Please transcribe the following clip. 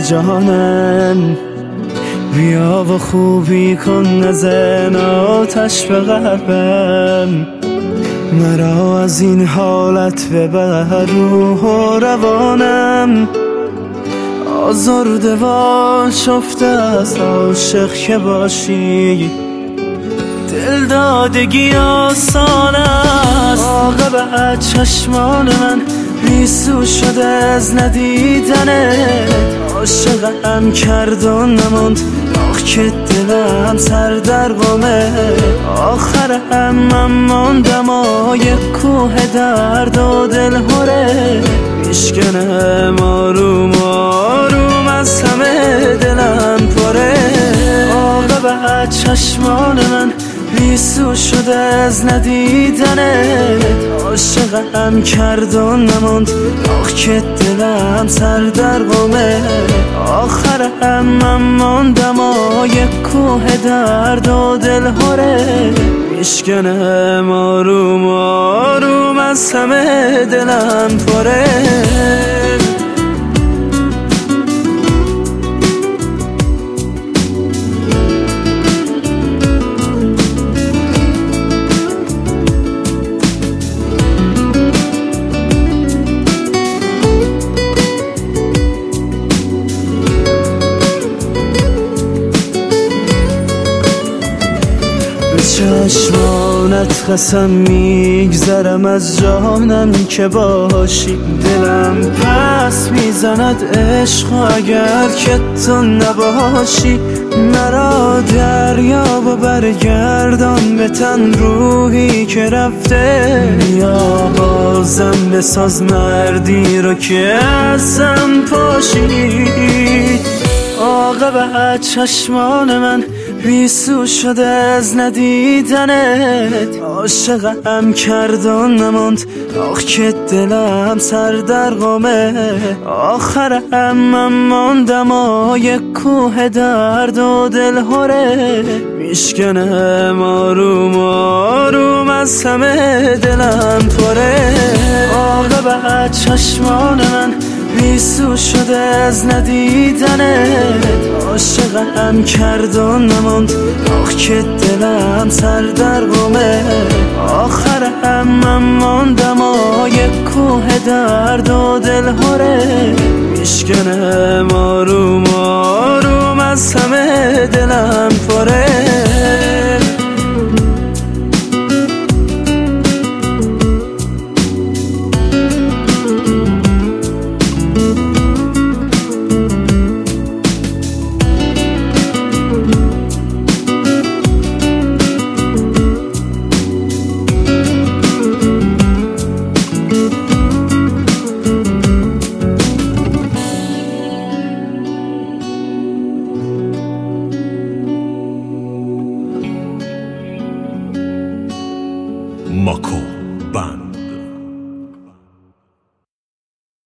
جانم، بیا و خوبی کن نزن آتش به قلبم. مرا از این حالت ببر روح و روانم، آزرده و آشفته از عاشق که باشی. دلدادگی آسان است، عاقبت چشمان من ریسو شده از ندیدنت. عاشقم کرد و نموند، آخ که دلم سر در غمه. آخرم من ماندم یک کوه درد و دلهوره. میشکنم آروم آروم از همه دلم پره. عاقبت چشمان من ریسو شده از ندیدنت. عاشقم کرد و نموند، آخ که دلم سر در غمه. آخرم من ماندم یک کوه درد و دلهوره. میشکنم آروم آروم از همه دلم پره. چشمانت قسم میگذرم از جانم که باشی. دلم پس میزند عشق و اگر که تو نباشی. مرا دریا و برگردان به تن روحی که رفته. یا بازم بساز مردی رو که ازم پاشی. عاقبت چشمان من ریسو شده از ندیدنت. عاشقم کرد و نموند، آخ که دلم سر در غمه. آخرم من ماندم یک کوه درد و دلهوره. میشکنم آروم آروم از همه دلم پره. عاقبت چشمان من ریسو شده از ندیدنت. عاشقم کرد و نموند، آخ که دلم سر در غمه. آخرم من ماندم یک کوه درد و دلهوره. میشکنم آروم آروم از همه دلم پره.